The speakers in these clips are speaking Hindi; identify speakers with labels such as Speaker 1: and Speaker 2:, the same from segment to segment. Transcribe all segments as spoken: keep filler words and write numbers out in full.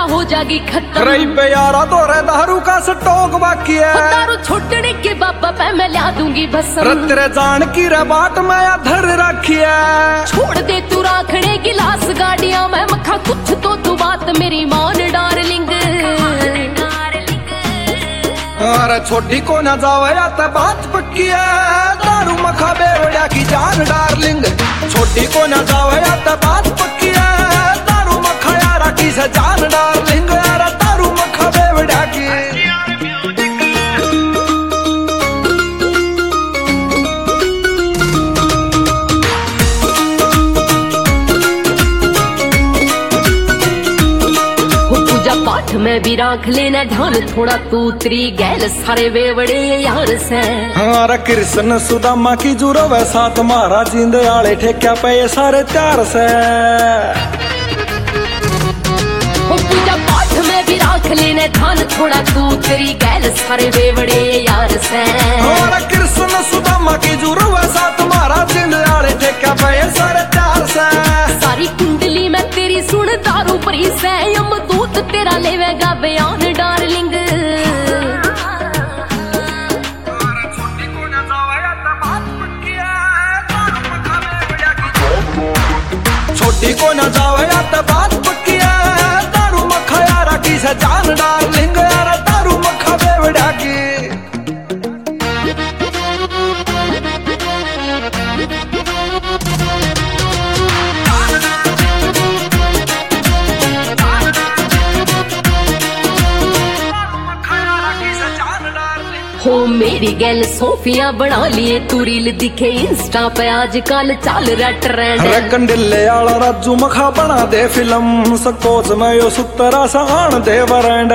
Speaker 1: हो जागी खत्म।
Speaker 2: रही पे यारा तो रे दारू का स्टॉक बाकी है।
Speaker 1: दारू छोड़ने के बाबा पे मैं ला दूंगी भस्म।
Speaker 2: तेरे जान की रे बाट मैं धर रखी है।
Speaker 1: छोड़ दे तू राखड़े गिलास गाड़ियां मैं मखा कुछ तो तू बात मेरी मान डार्लिंग।
Speaker 2: अरे छोटी को न जावया तो बात पक्की है। दारू मखा बेवड़िया की जान डार्लिंग। छोटी को न जावया तो बात पक्की है। दारू मखा यारा की से जान डार्लिंग। यारा दारू मखा बेवड़िया की।
Speaker 1: पाठ में भी राख लेना ध्यान थोड़ा तू तेरी गैल सारे बेवड़े यार से।
Speaker 2: हमारा कृष्ण सुदामा की जुरो वैसा तुम्हारा जींद आले ठेक्या पे ये सारे त्यार से।
Speaker 1: पूजा पाठ में भी राख लेना ध्यान थोड़ा तू तेरी गैल सारे बेवड़े यार से।
Speaker 2: हमारा कृष्ण सुदामा की जुरो वैसा तुम्हारा जींद आले ठेक्या पे ये सारे त्यार से।
Speaker 1: सारी कुंडली में तेरी सुन दारू परी से यमदूत तेरा लेवेगा बयान डार्लिंग।
Speaker 2: छोटी को न जावया तो बात पक्की है। दारू मखा यारा की से जान डार्लिंग। यारा दारू मखा बेवड़िया की।
Speaker 1: हो मेरी गैल सोफिया बना लिए तू रील दिखे इंस्टा पे आजकल चल रहा ट्रेंड।
Speaker 2: कंडिले आला राजू मखा बना दे फिल्म। सकोच में यो सुतरा सहान दे वरेंड।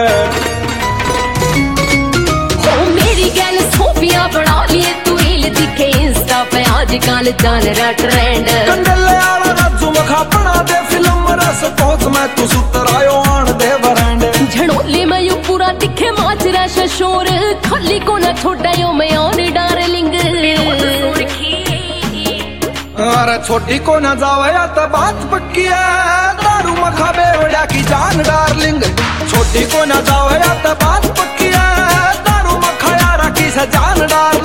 Speaker 1: हो मेरी गैल सोफिया बना लिए तू रील दिखे इंस्टा पे आजकल चल रहा ट्रेंड।
Speaker 2: कंडिले आला राजू मखा बना दे फिल्म। सकोच में तू सुतरा यो आन दे वरेंड।
Speaker 1: झड़ोले में यू पूरा दिखे माजरा शोर। खाली को ना छोड़ा यो मैं और डार्लिंग।
Speaker 2: अरे छोटी को न जावया तो बात पक्की है। दारू मखा बेवड़िया की जान डार्लिंग। छोटी को न जावया तो बात पक्की है। दारू मखा यारा की से जान डार्लिंग।